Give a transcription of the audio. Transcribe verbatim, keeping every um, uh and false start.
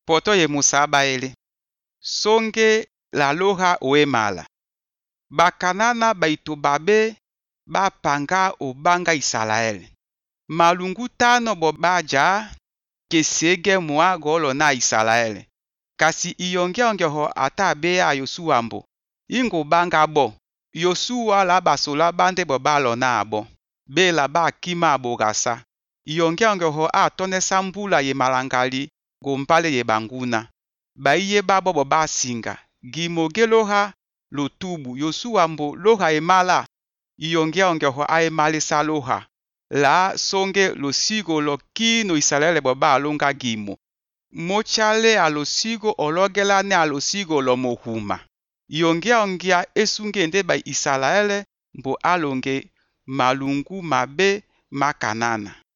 poto ye musaba ele. Songe la loha oemala. Bakanana baitu babe bapanga obanga Israel. Malungu tano bo baja kesege mua golo na Israel. Kasi iyonge onge ho ata bea Yosua mbo. Ingo banga bo. Yosua la basola bande bo balo na abo. Be la ba kima abo gasa. Iyonge onge ho atone sambula ye malangali gompale ye banguna. Ba iye babo bo basinga. Gimoge loha lotubu. Yosua mbo loha emala. Iyonge onge ho aemali sa loha. La songe lo sigo lo kino Israel bo ba longa gimo. Mochale alo sigo ologela ne alo sigo lo mohuma. Iyonge ongia esunge nde ba Israel mbo alonge malungu mabe makanana.